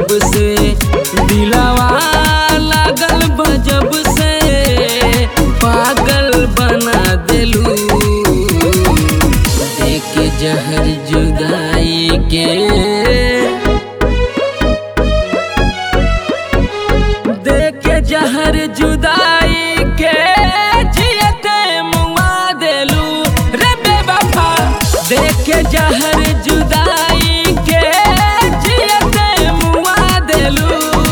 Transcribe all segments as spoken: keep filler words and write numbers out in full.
जब से दिलवा लागल बा जब से पागल बना देलू देख जहर जुदाई के देख जहर जुदाई के जियते मुआ देलू रे बेवफा देख जहर जुदाई के जियते मुआ देलू।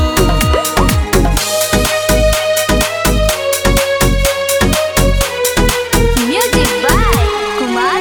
Music by Kumar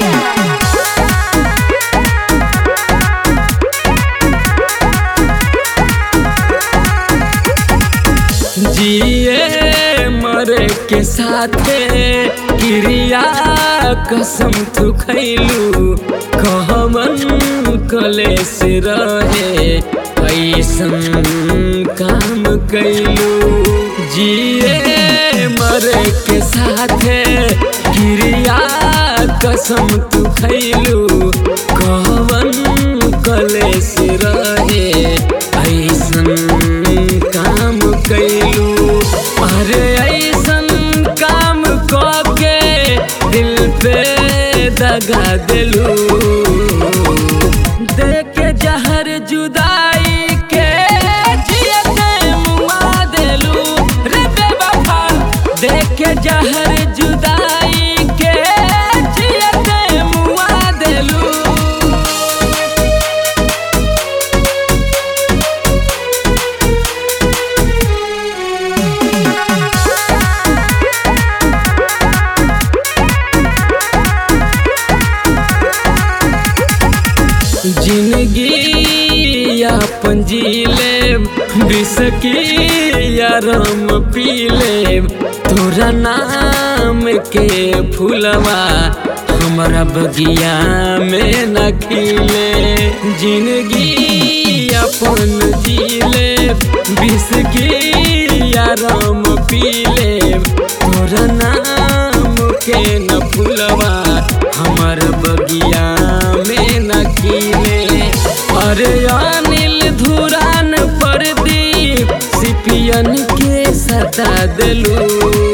जिए मरे के साथे क्रिया कसम तू खैलू कहमन कलेस रहे ऐसन काम कैलू जिए मरे के साथे क्रिया कसम तू खैलू कहमन कलेस रहे ऐसन काम कैलू अरे ऐसन काम के दिल पे दगा दिलू देख जहर जुदाई के जियते मुआ दिलू रे बेवफा देख जहर जुदाई के जियते मुआ दिलू। जिंदगी अपन जी लेब बिसकी या राम पी लेब तोरा नाम के फूलवा हमारा बगिया में न खिले जिंदगी अपन जी लेब बिसकी या राम पी लेब तोरा नाम के न फूलवा हमारा बगिया में न खिले अरे अनिल धुरान परदीप सिपियन के सता दिलू।